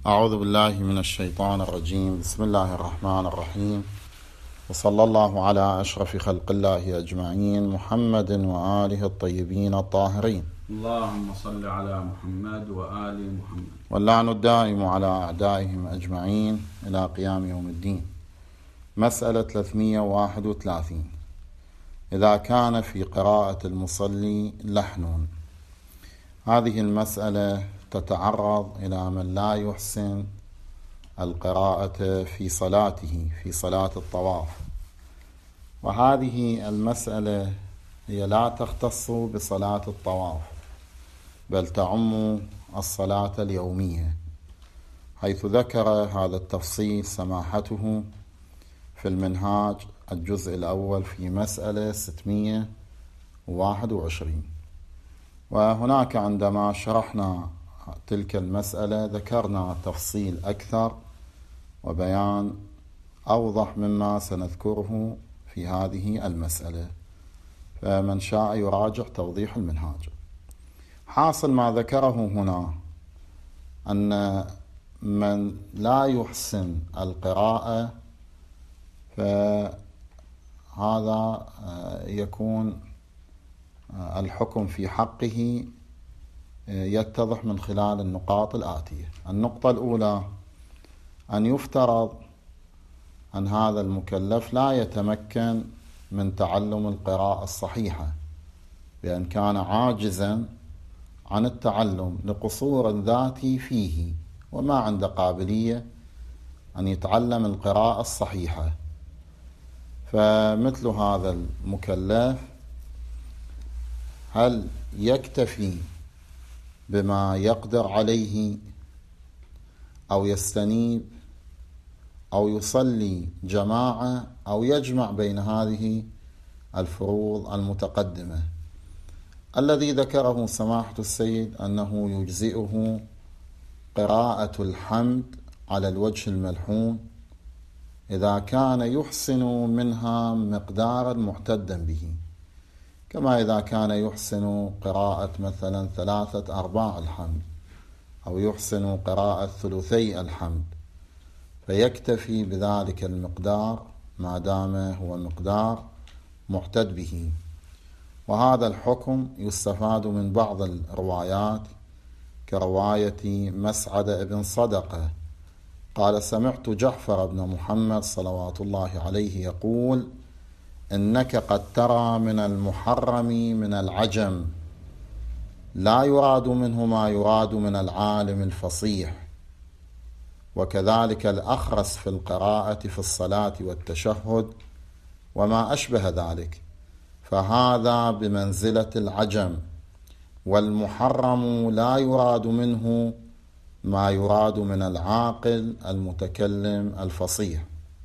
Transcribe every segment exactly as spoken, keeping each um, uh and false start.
أعوذ بالله من الشيطان الرجيم. بسم الله الرحمن الرحيم، وصلى الله على أشرف خلق الله أجمعين، محمد وآله الطيبين الطاهرين. اللهم صل على محمد وآل محمد. واللعن الدائم على أعدائهم أجمعين إلى قيام يوم الدين. مسألة ثلاثمئة وواحد وثلاثين: إذا كان في قراءة المصلي لحن. هذه المسألة تتعرض إلى من لا يحسن القراءة في صلاته في صلاة الطواف، وهذه المسألة هي لا تختص بصلاة الطواف بل تعم الصلاة اليومية، حيث ذكر هذا التفصيل سماحته في المنهاج الجزء الأول في مسألة ستمئة وواحد وعشرين. وهناك عندما شرحنا تلك المسألة ذكرنا تفصيل أكثر وبيان أوضح مما سنذكره في هذه المسألة، فمن شاء يراجع توضيح المنهاج. حاصل ما ذكره هنا أن من لا يحسن القراءة فهذا يكون الحكم في حقه يتضح من خلال النقاط الآتية. النقطة الأولى: أن يفترض أن هذا المكلف لا يتمكن من تعلم القراءة الصحيحة، بأن كان عاجزا عن التعلم لقصور ذاتي فيه وما عنده قابلية أن يتعلم القراءة الصحيحة. فمثل هذا المكلف هل يكتفي بما يقدر عليه أو يستنيب أو يصلي جماعة أو يجمع بين هذه الفروض المتقدمة؟ الذي ذكره سماحة السيد أنه يجزئه قراءة الحمد على الوجه الملحون إذا كان يحسن منها مقدارا محتدا به، كما إذا كان يحسن قراءة مثلا ثلاثة أرباع الحمد أو يحسن قراءة ثلثي الحمد، فيكتفي بذلك المقدار ما دام هو مقدار محتد به. وهذا الحكم يستفاد من بعض الروايات كرواية مسعد بن صدقة قال: سمعت جعفر بن محمد صلوات الله عليه يقول: إنك قد ترى من المحرم من العجم لا يراد منه ما يراد من العالم الفصيح، وكذلك الأخرس في القراءة في الصلاة والتشهد وما أشبه ذلك، فهذا بمنزلة العجم، والمحرم لا يراد منه ما يراد من العاقل المتكلم الفصيح.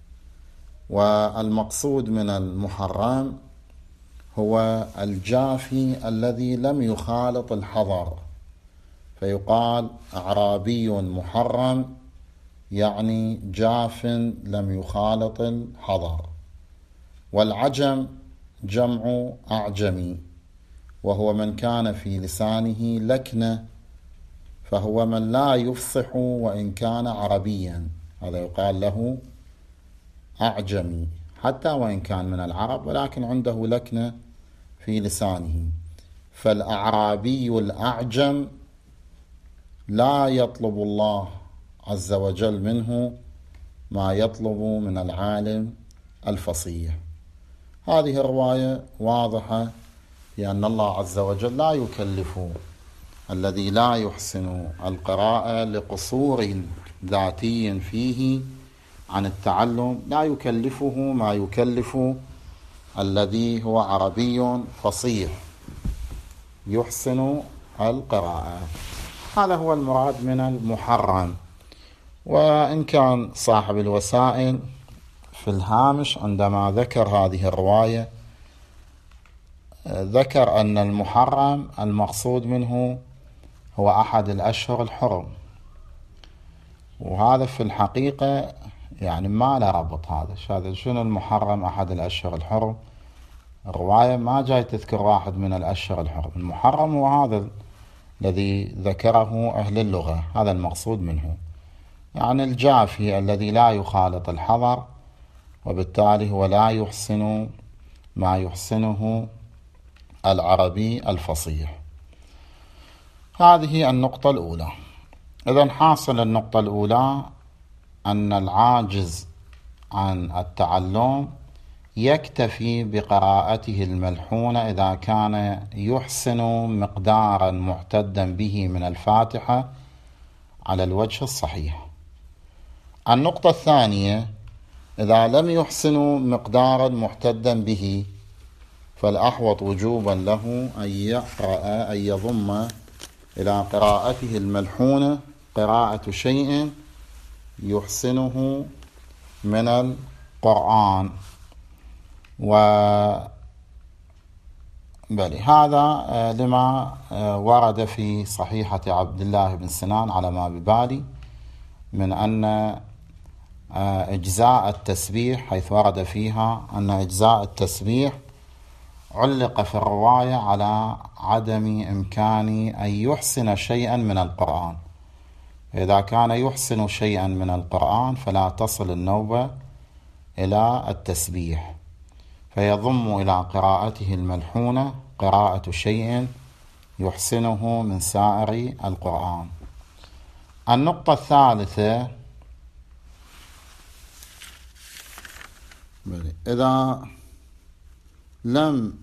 والمقصود من المحرم هو الجافي الذي لم يخالط الحضر، فيقال أعرابي محرم يعني جاف لم يخالط الحضر. والعجم جمع أعجمي، وهو من كان في لسانه لكنة، فهو من لا يفصح وإن كان عربيا، هذا يقال له أعجمي حتى وإن كان من العرب ولكن عنده لكنة في لسانه. فالأعرابي الأعجم لا يطلب الله عز وجل منه ما يطلب من العالم الفصيح. هذه الرواية واضحة بأن الله عز وجل لا يكلف الذي لا يحسن القراءة لقصور ذاتي فيه عن التعلم، لا يكلفه ما يكلف الذي هو عربي فصيح يحسن القراءة. هذا هو المراد من المحرم. وإن كان صاحب الوسائل في الهامش عندما ذكر هذه الرواية ذكر أن المحرم المقصود منه هو أحد الأشهر الحرم، وهذا في الحقيقة يعني ما له ربط. هذا شنو المحرم أحد الأشهر الحرم؟ الرواية ما جاي تذكر واحد من الأشهر الحرم. المحرم هو هذا الذي ذكره أهل اللغة، هذا المقصود منه. يعني الجافي الذي لا يخالط الحضر، وبالتالي هو لا يحسن ما يحسنه العربي الفصيح. هذه النقطة الأولى. إذن حاصل النقطة الأولى أن العاجز عن التعلم يكتفي بقراءته الملحونة إذا كان يحسن مقدارا معتدا به من الفاتحة على الوجه الصحيح. النقطة الثانية: إذا لم يحسن مقدارا معتدا به فالأحوط وجوبا له أن يقرأ أن يضم إلى قراءته الملحونة قراءة شيء يحسنه من القرآن. و بل هذا لما ورد في صحيحة عبد الله بن سنان على ما ببالي من أن إجزاء التسبيح، حيث ورد فيها أن إجزاء التسبيح علق في الرواية على عدم إمكان أن يحسن شيئا من القرآن. إذا كان يحسن شيئا من القرآن فلا تصل النوبة إلى التسبيح، فيضم إلى قراءته الملحونة قراءة شيء يحسنه من سائر القرآن. النقطة الثالثة: إذا لم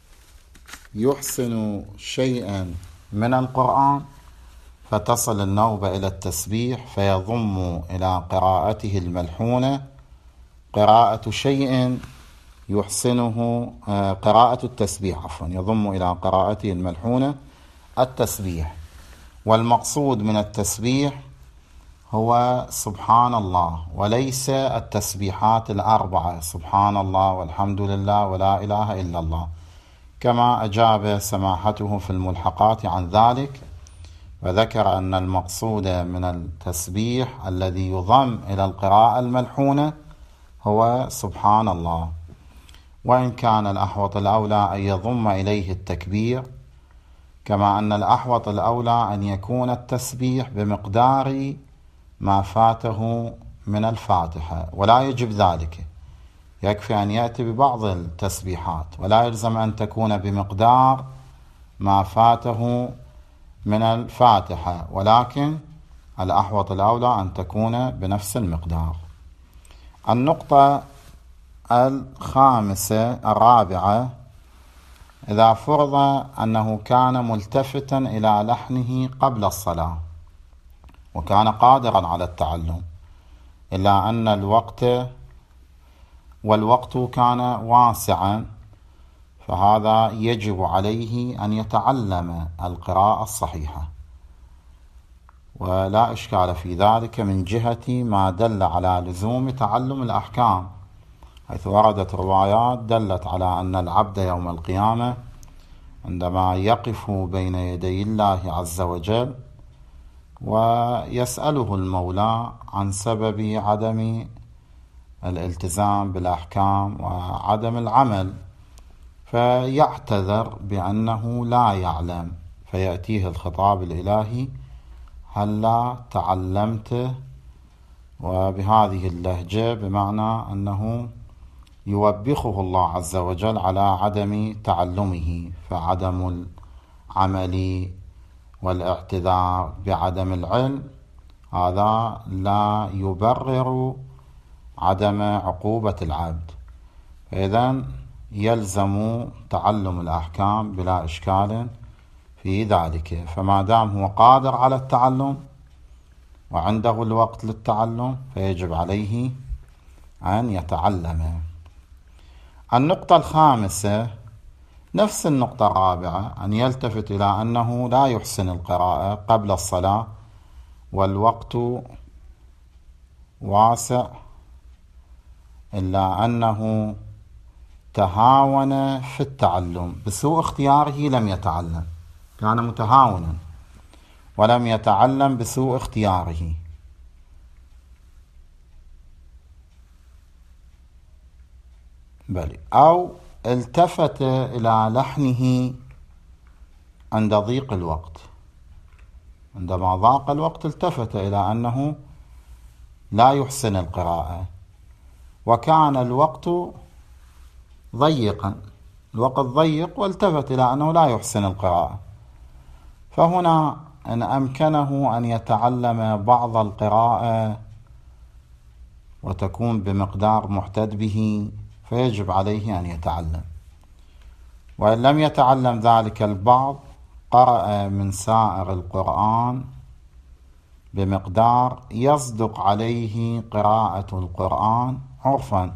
يحسن شيئا من القرآن فتصل النوبة إلى التسبيح، فيضم إلى قراءته الملحونة قراءة شيء يحسنه قراءة التسبيح عفوا يضم إلى قراءته الملحونة التسبيح. والمقصود من التسبيح هو سبحان الله، وليس التسبيحات الأربعة سبحان الله والحمد لله ولا إله إلا الله، كما أجاب سماحته في الملحقات عن ذلك، وذكر أن المقصود من التسبيح الذي يضم إلى القراءة الملحونة هو سبحان الله. وإن كان الأحوط الأولى أن يضم إليه التكبير، كما أن الأحوط الأولى أن يكون التسبيح بمقدار ما فاته من الفاتحة، ولا يجب ذلك، يكفي أن يأتي ببعض التسبيحات، ولا يلزم أن تكون بمقدار ما فاته من الفاتحة، ولكن الأحوط الأولى أن تكون بنفس المقدار. النقطة الخامسة الرابعة: إذا فرض أنه كان ملتفتا إلى لحنه قبل الصلاة وكان قادرا على التعلم، إلا أن الوقت والوقت كان واسعا، فهذا يجب عليه أن يتعلم القراءة الصحيحة، ولا إشكال في ذلك من جهة ما دل على لزوم تعلم الأحكام، حيث وردت روايات دلت على أن العبد يوم القيامة عندما يقف بين يدي الله عز وجل ويسأله المولى عن سبب عدم الالتزام بالأحكام وعدم العمل، فيعتذر بأنه لا يعلم، فيأتيه الخطاب الإلهي: هلا تعلمت، وبهذه اللهجة بمعنى أنه يوبخه الله عز وجل على عدم تعلمه، فعدم العمل والاعتذار بعدم العلم هذا لا يبرر عدم عقوبة العبد، فإذن يلزم تعلم الأحكام بلا إشكال في ذلك. فما دام هو قادر على التعلم وعنده الوقت للتعلم فيجب عليه أن يتعلم. النقطة الخامسة نفس النقطة الرابعة، أن يلتفت إلى أنه لا يحسن القراءة قبل الصلاة والوقت واسع، إلا أنه تهاون في التعلم بسوء اختياره، لم يتعلم، كان متهاونا ولم يتعلم بسوء اختياره. بل أو التفت إلى لحنه عند ضيق الوقت، عندما ضاق الوقت التفت إلى أنه لا يحسن القراءة، وكان الوقت ضيقا، الوقت ضيق، والتفت إلى أنه لا يحسن القراءة، فهنا إن أمكنه أن يتعلم بعض القراءة وتكون بمقدار محتد به فيجب عليه أن يتعلم، وإن لم يتعلم ذلك البعض قرأ من سائر القرآن بمقدار يصدق عليه قراءة القرآن عرفا،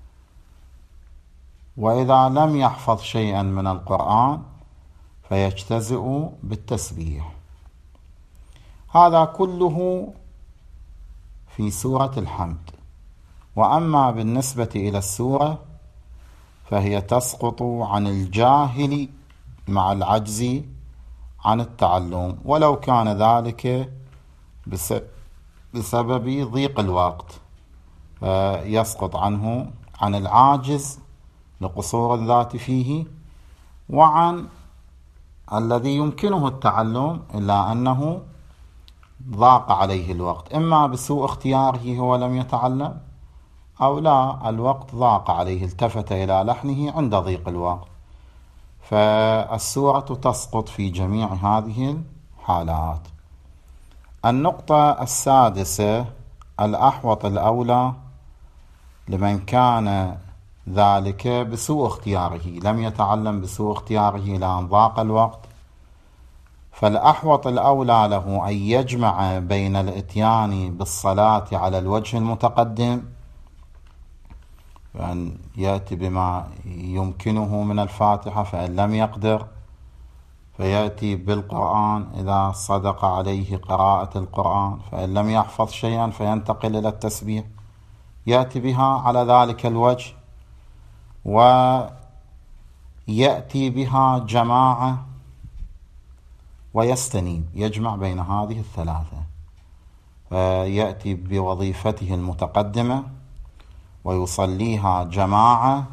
وإذا لم يحفظ شيئا من القرآن فيجتزئ بالتسبيح. هذا كله في سورة الحمد. وأما بالنسبة إلى السورة فهي تسقط عن الجاهل مع العجز عن التعلم، ولو كان ذلك بسبب ضيق الوقت، يسقط عنه عن العاجز لقصور الذات فيه، وعن الذي يمكنه التعلم إلا أنه ضاق عليه الوقت، إما بسوء اختياره هو لم يتعلم، أو لا الوقت ضاق عليه، التفت إلى لحنه عند ضيق الوقت. فالسورة تسقط في جميع هذه الحالات. النقطة السادسة: الأحوط الأولى لمن كان ذلك بسوء اختياره، لم يتعلم بسوء اختياره لأن ضاق الوقت، فالأحوط الأولى له أن يجمع بين الإتيان بالصلاة على الوجه المتقدم، وأن يأتي بما يمكنه من الفاتحة، فإن لم يقدر فيأتي بالقرآن إذا صدق عليه قراءة القرآن، فإن لم يحفظ شيئا فينتقل إلى التسبيح، يأتي بها على ذلك الوجه، ويأتي بها جماعة ويستنيب، يجمع بين هذه الثلاثة، فيأتي بوظيفته المتقدمة ويصليها جماعة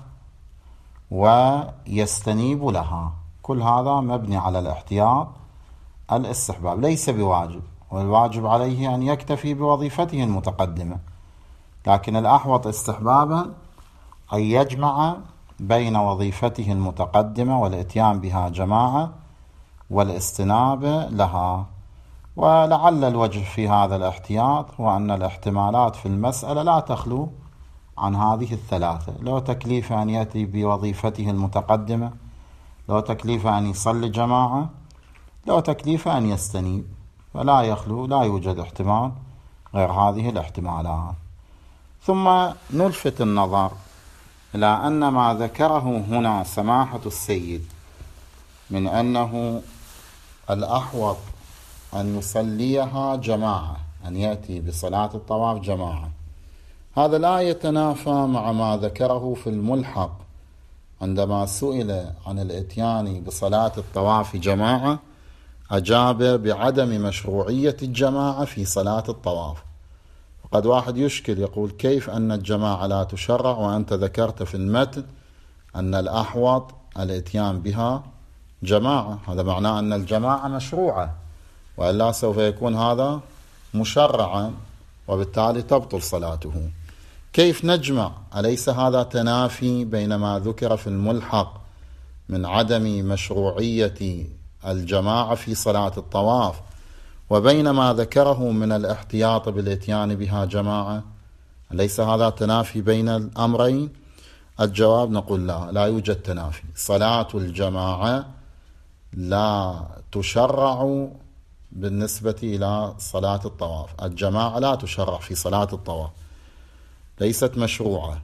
ويستنيب لها. كل هذا مبني على الاحتياط الاستحباب، ليس بواجب، والواجب عليه أن يكتفي بوظيفته المتقدمة، لكن الأحوط استحبابا أن يجمع بين وظيفته المتقدمة والإتيان بها جماعة والاستناب لها. ولعل الوجه في هذا الاحتياط هو أن الاحتمالات في المسألة لا تخلو عن هذه الثلاثة: لو تكليف أن يأتي بوظيفته المتقدمة، لو تكليف أن يصلي جماعة، لو تكليف أن يستنيب، فلا يخلو، لا يوجد احتمال غير هذه الاحتمالات. ثم نلفت النظر إلى أن ما ذكره هنا سماحة السيد من أنه الأحوط أن يصليها جماعة، أن يأتي بصلاة الطواف جماعة، هذا لا يتنافى مع ما ذكره في الملحق عندما سئل عن الإتيان بصلاة الطواف جماعة، أجاب بعدم مشروعية الجماعة في صلاة الطواف. وقد واحد يشكل يقول: كيف أن الجماعة لا تشرع وأنت ذكرت في المتن أن الأحوط الإتيان بها جماعة؟ هذا معناه أن الجماعة مشروعة، وإلا سوف يكون هذا مشرعا، وبالتالي تبطل صلاته. كيف نجمع؟ أليس هذا تنافي بين ما ذكر في الملحق من عدم مشروعية الجماعة في صلاة الطواف وبين ما ذكره من الاحتياط بالإتيان بها جماعة؟ أليس هذا تنافي بين الأمرين؟ الجواب نقول لا، لا يوجد تنافي. صلاة الجماعة لا تشرع بالنسبة إلى صلاة الطواف، الجماعة لا تشرع في صلاة الطواف، ليست مشروعة.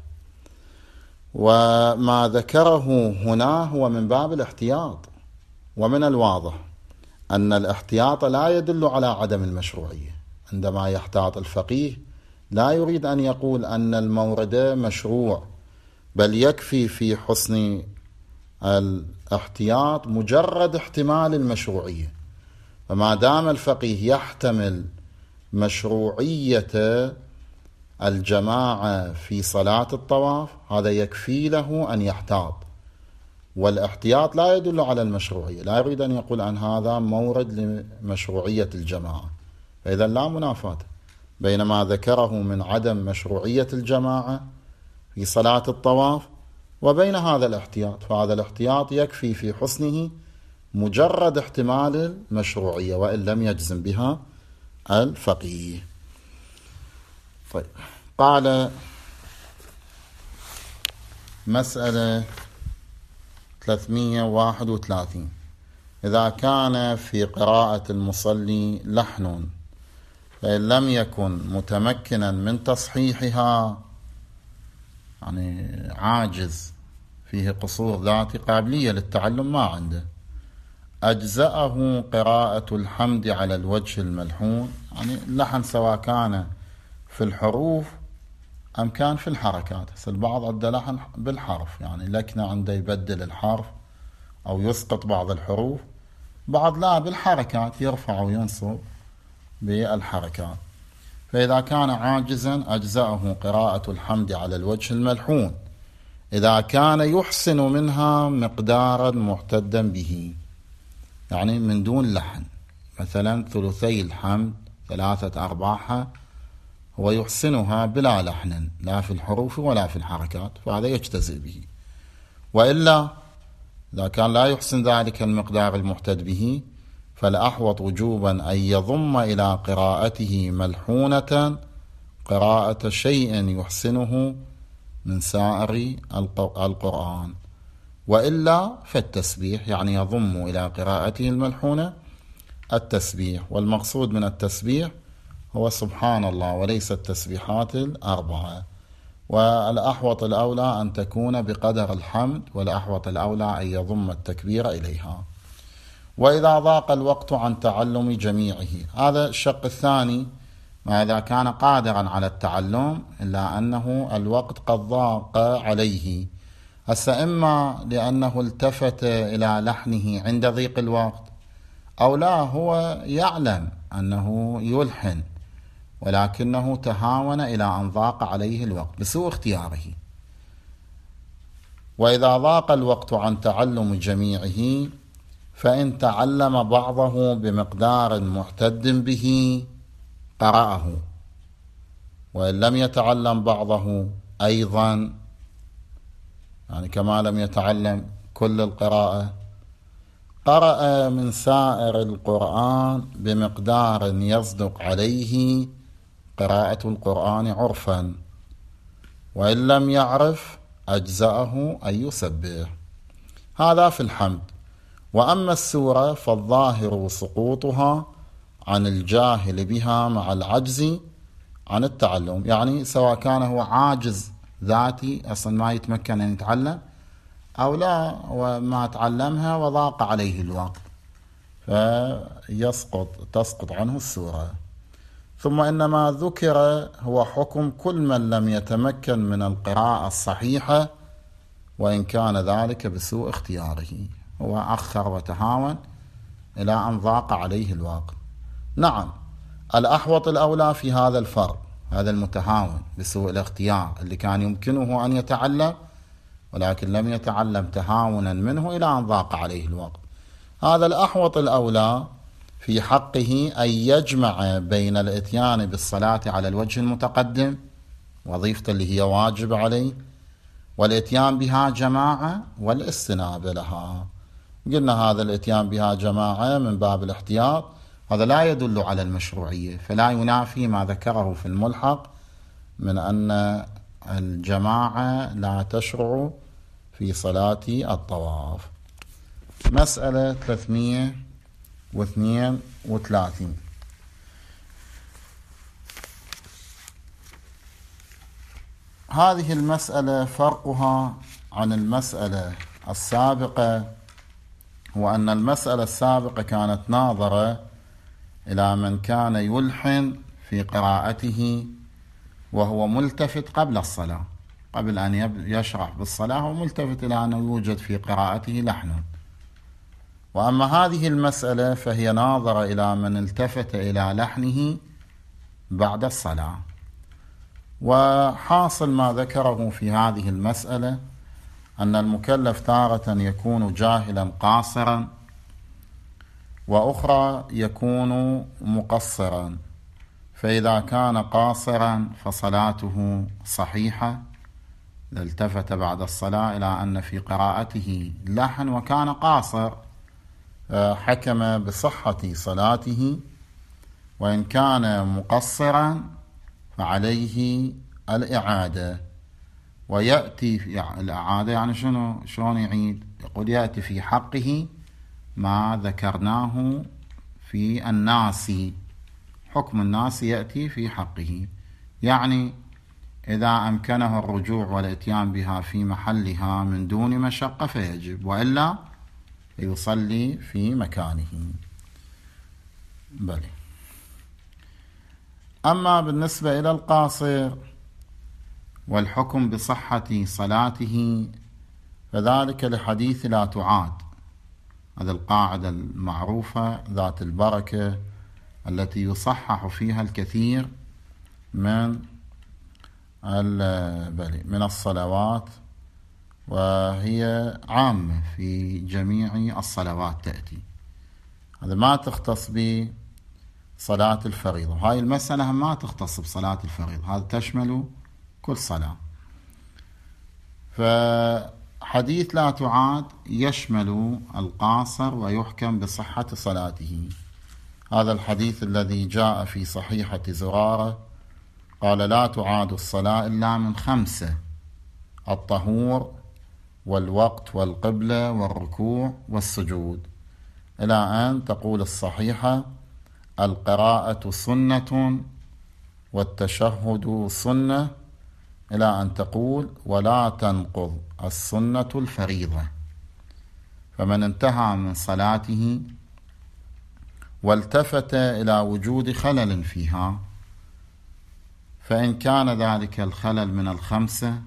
وما ذكره هنا هو من باب الاحتياط، ومن الواضح أن الاحتياط لا يدل على عدم المشروعية. عندما يحتاط الفقيه لا يريد أن يقول أن المورد مشروع، بل يكفي في حسن الاحتياط مجرد احتمال المشروعية. فما دام الفقيه يحتمل مشروعية الجماعة في صلاة الطواف هذا يكفي له أن يحتاط، والاحتياط لا يدل على المشروعية، لا يريد أن يقول أن هذا مورد لمشروعية الجماعة، فإذا لا منافاة بين ما ذكره من عدم مشروعية الجماعة في صلاة الطواف وبين هذا الاحتياط، فهذا الاحتياط يكفي في حسنه مجرد احتمال المشروعية وإن لم يجزم بها الفقيه. طيب، قال مسألة ثلاثمئة وواحد وثلاثين: إذا كان في قراءة المصلي لحن فإن لم يكن متمكنا من تصحيحها، يعني عاجز، فيه قصور ذاتي، قابلية للتعلم ما عنده، أجزأه قراءة الحمد على الوجه الملحون. يعني اللحن سواء كان في الحروف أم كان في الحركات. البعض عنده لحن بالحرف، يعني لكنه عنده يبدل الحرف أو يسقط بعض الحروف، بعض لا بالحركات، يرفع وينصب بالحركات. فإذا كان عاجزا أجزأه قراءة الحمد على الوجه الملحون إذا كان يحسن منها مقدارا محتدا به، يعني من دون لحن. مثلا ثلثي الحمد ثلاثة أرباعها هو يحسنها بلا لحن، لا في الحروف ولا في الحركات، فهذا يجتزئ به. وإلا إذا كان لا يحسن ذلك المقدار المحتد به، فالأحوط وجوبا أن يضم إلى قراءته ملحونة قراءة شيء يحسنه من سائر القرآن، وإلا فالتسبيح، يعني يضم إلى قراءته الملحونة التسبيح. والمقصود من التسبيح هو سبحان الله وليس التسبيحات الأربعة. والأحوط الأولى أن تكون بقدر الحمد، والأحوط الأولى أن يضم التكبير إليها. وإذا ضاق الوقت عن تعلم جميعه، هذا الشق الثاني، ما إذا كان قادرا على التعلم إلا أنه الوقت قد ضاق عليه، هسه إما لأنه التفت إلى لحنه عند ضيق الوقت، أو لا هو يعلم أنه يلحن ولكنه تهاون إلى أن ضاق عليه الوقت بسوء اختياره. وإذا ضاق الوقت عن تعلم جميعه، فإن تعلم بعضه بمقدار محتد به قرأه، وإن لم يتعلم بعضه أيضا، يعني كما لم يتعلم كل القراءة، قرأ من سائر القرآن بمقدار يصدق عليه قراءة القرآن عرفا، وإن لم يعرف أجزأه أن يسبح. هذا في الحمد. وأما السورة فالظاهر سقوطها عن الجاهل بها مع العجز عن التعلم، يعني سواء كان هو عاجز ذاتي أصلا ما يتمكن أن يتعلم، أو لا وما تعلمها وضاق عليه الوقت، فيسقط تسقط عنه السورة. ثم إنما ذكر هو حكم كل من لم يتمكن من القراءة الصحيحة وإن كان ذلك بسوء اختياره، هو أخر وتهاون إلى أن ضاق عليه الوقت. نعم، الأحوط الأولى في هذا الفرق، هذا المتهاون بسوء الاختيار اللي كان يمكنه أن يتعلم ولكن لم يتعلم تهاونا منه إلى أن ضاق عليه الوقت، هذا الأحوط الأولى في حقه أن يجمع بين الإتيان بالصلاة على الوجه المتقدم، وظيفة اللي هي واجب عليه، والإتيان بها جماعة والاستناب لها. قلنا هذا الإتيان بها جماعة من باب الاحتياط، هذا لا يدل على المشروعية، فلا ينافي ما ذكره في الملحق من أن الجماعة لا تشرع في صلاة الطواف. مسألة ثلاثمئة واثنين وثلاثين: هذه المسألة فرقها عن المسألة السابقة هو أن المسألة السابقة كانت ناظرة إلى من كان يلحن في قراءته وهو ملتفت قبل الصلاة، قبل أن يشرع بالصلاة هو ملتفت إلى أنه يوجد في قراءته لحن. وأما هذه المسألة فهي ناظرة إلى من التفت إلى لحنه بعد الصلاة. وحاصل ما ذكره في هذه المسألة أن المكلف تارة يكون جاهلا قاصرا، وأخرى يكون مقصرا، فإذا كان قاصرا فصلاته صحيحة، التفت بعد الصلاة إلى أن في قراءته لحن وكان قاصر، حكم بصحة صلاته. وإن كان مقصرا فعليه الإعادة. ويأتي في الإعادة يعني شنو؟ شلون يعيد؟ يقول يأتي في حقه ما ذكرناه في الناس، حكم الناس يأتي في حقه، يعني إذا أمكنه الرجوع والإتيان بها في محلها من دون مشقة فيجب، وإلا يصلي في مكانه. بلي. أما بالنسبة إلى القاصر والحكم بصحة صلاته فذلك لحديث لا تعاد، هذه القاعدة المعروفة ذات البركة التي يصحح فيها الكثير من من الصلوات، وهي عامة في جميع الصلوات تأتي. هذا ما تختص بصلاة الفريضة، هاي المسألة ما تختص بصلاة الفريضة، هذا تشمل كل صلاة. فحديث لا تعاد يشمل القاصر ويحكم بصحة صلاته. هذا الحديث الذي جاء في صحيحة زرارة قال لا تعاد الصلاة إلا من خمسة: الطهور والوقت والقبلة والركوع والسجود، إلى أن تقول الصحيحة القراءة سنة والتشهد سنة، إلى أن تقول ولا تنقض السنة الفريضة. فمن انتهى من صلاته والتفت إلى وجود خلل فيها، فإن كان ذلك الخلل من الخمسة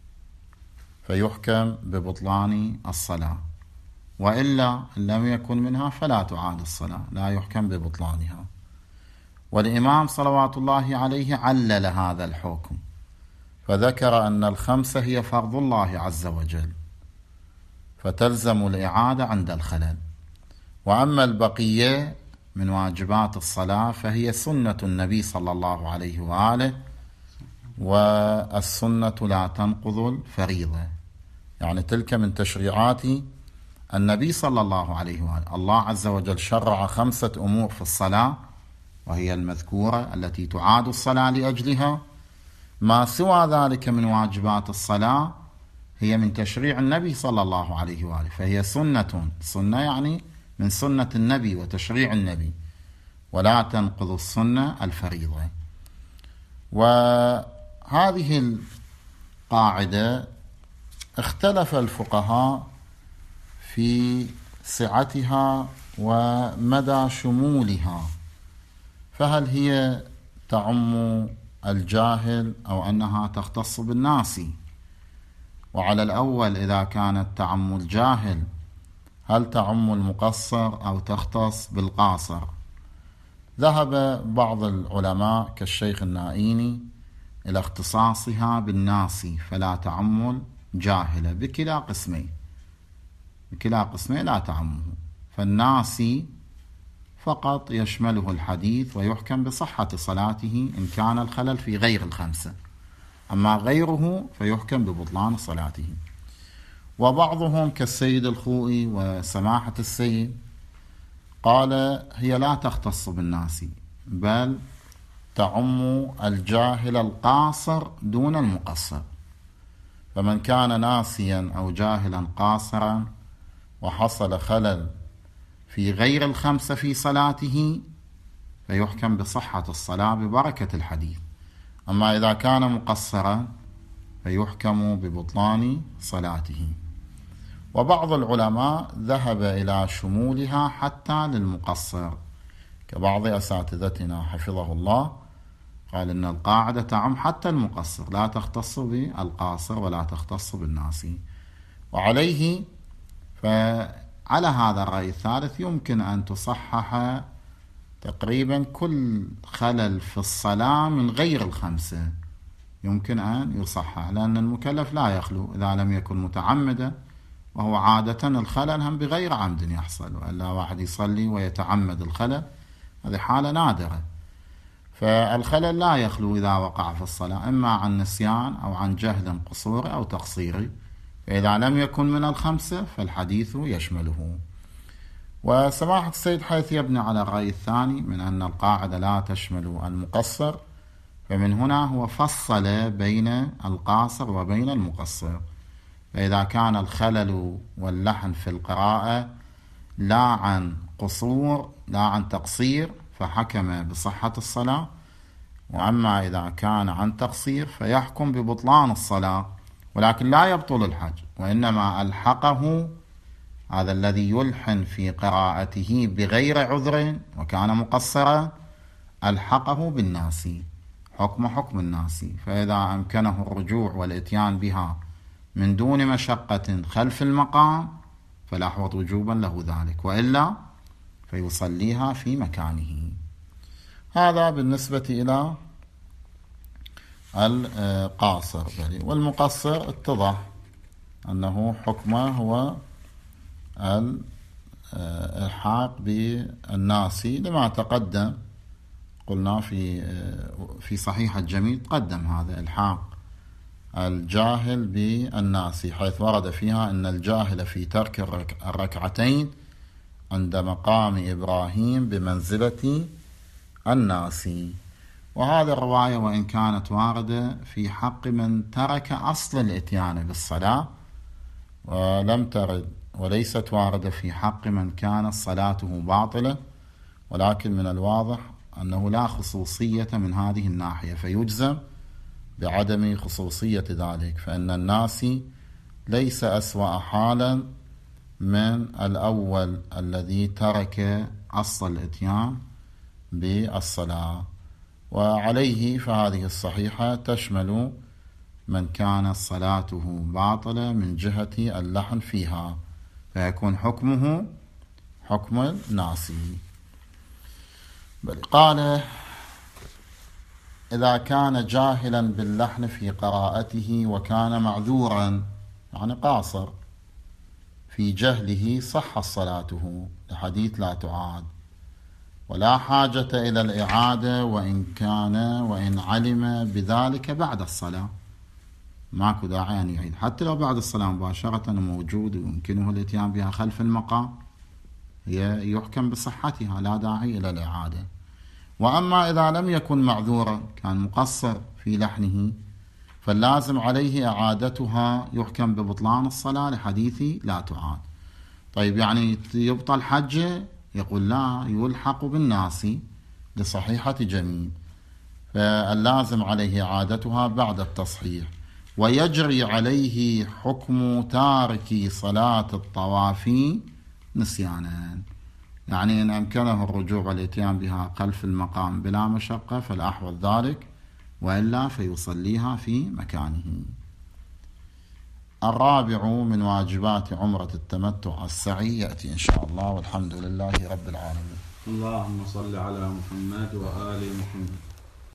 فيحكم ببطلان الصلاة، وإلا إن لم يكن منها فلا تعاد الصلاة، لا يحكم ببطلانها. والإمام صلوات الله عليه علل هذا الحكم فذكر أن الخمسة هي فرض الله عز وجل، فتلزم الإعادة عند الخلل. وأما البقية من واجبات الصلاة فهي سنة النبي صلى الله عليه وآله، والسنة لا تنقض الفريضة، يعني تلك من تشريعات النبي صلى الله عليه وآله. الله عز وجل شرع خمسة أمور في الصلاة وهي المذكورة التي تعاد الصلاة لأجلها. ما سوى ذلك من واجبات الصلاة هي من تشريع النبي صلى الله عليه وآله، فهي سنة، سنة يعني من سنة النبي وتشريع النبي، ولا تنقض السنة الفريضة. وهذه القاعدة اختلف الفقهاء في سعتها ومدى شمولها، فهل هي تعم الجاهل أو أنها تختص بالناس؟ وعلى الأول إذا كانت تعم الجاهل هل تعم المقصر أو تختص بالقاصر؟ ذهب بعض العلماء كالشيخ النائيني إلى اختصاصها بالناس، فلا تعم الجاهل بكلا قسمين، بكلا قسمين لا تعمه، فالناس فقط يشمله الحديث ويحكم بصحة صلاته إن كان الخلل في غير الخمسة، أما غيره فيحكم ببطلان صلاته. وبعضهم كالسيد الخوئي وسماحة السيد قال هي لا تختص بالناس، بل تعم الجاهل القاصر دون المقصر، فمن كان ناسيا أو جاهلا قاصرا وحصل خلل في غير الخمسة في صلاته فيحكم بصحة الصلاة ببركة الحديث، أما إذا كان مقصرا فيحكم ببطلان صلاته. وبعض العلماء ذهب إلى شمولها حتى للمقصر، كبعض أساتذتنا حفظه الله قال إن القاعدة تعم حتى المقصر، لا تختص بالقاصر ولا تختص بالناس. وعليه فعلى هذا الرأي الثالث يمكن أن تصحح تقريبا كل خلل في الصلاة من غير الخمسة، يمكن أن يصحح، لأن المكلف لا يخلو إذا لم يكن متعمدا، وهو عادة الخلل هم بغير عمد يحصل، وإلا واحد يصلي ويتعمد الخلل، هذه حالة نادرة. فالخلل لا يخلو إذا وقع في الصلاة إما عن نسيان أو عن جهل قصوري أو تقصيري، فإذا لم يكن من الخمسة فالحديث يشمله. وسماحة السيد حيث يبني على الرأي الثاني من أن القاعدة لا تشمل المقصر، فمن هنا هو فصل بين القاصر وبين المقصر. فإذا كان الخلل واللحن في القراءة لا عن قصور لا عن تقصير فحكم بصحة الصلاة، وأما إذا كان عن تقصير فيحكم ببطلان الصلاة، ولكن لا يبطل الحج، وإنما ألحقه هذا الذي يلحن في قراءته بغير عذر وكان مقصرا ألحقه بالناس حكم حكم الناس، فإذا أمكنه الرجوع والإتيان بها من دون مشقة خلف المقام فلا حوط وجوبا له ذلك، وإلا فيصليها في مكانه. هذا بالنسبة إلى القاصر. والمقصر اتضح أنه حكمه هو الإلحاق بالناس لما تقدم. قلنا في في صحيح الجميل تقدم هذا إلحاق الجاهل بالناس، حيث ورد فيها أن الجاهل في ترك الركعتين عند مقام إبراهيم بمنزلة الناس. وهذه الرواية وإن كانت واردة في حق من ترك أصل الإتيان بالصلاة ولم ترد، وليست واردة في حق من كانت صلاته باطلة، ولكن من الواضح أنه لا خصوصية من هذه الناحية، فيجزم بعدم خصوصية ذلك، فإن الناس ليس أسوأ حالا من الأول الذي ترك أصل الإتيان بالصلاة. وعليه فهذه الصحيحة تشمل من كانت صلاته باطلة من جهة اللحن فيها، فيكون حكمه حكم الناس. بل قال إذا كان جاهلا باللحن في قراءته وكان معذورا يعني قاصر في جهله صح صلاته لحديث لا تعاد، ولا حاجة إلى الإعادة وإن كان وإن علم بذلك بعد الصلاة، ماكو داعي أن يعيد حتى لو بعد الصلاة مباشرة موجود ويمكنه الاتيان بها خلف المقام، هي يحكم بصحتها لا داعي إلى الإعادة. وأما إذا لم يكن معذورا كان مقصر في لحنه فاللازم عليه إعادتها يحكم ببطلان الصلاة لحديث لا تعاد. طيب يعني يبطل حجه؟ يقول لا، يلحق بالناس لصحيحة جميل، فاللازم عليه إعادتها بعد التصحيح، ويجري عليه حكم تارك صلاة الطواف نسيانا، يعني إن أمكنه الرجوع والإتيان بها خلف المقام بلا مشقة فالأحوط ذلك، وإلا فيصليها في مكانه. الرابع من واجبات عمرة التمتع السعي يأتي إن شاء الله، والحمد لله رب العالمين. اللهم صل على محمد وآل محمد.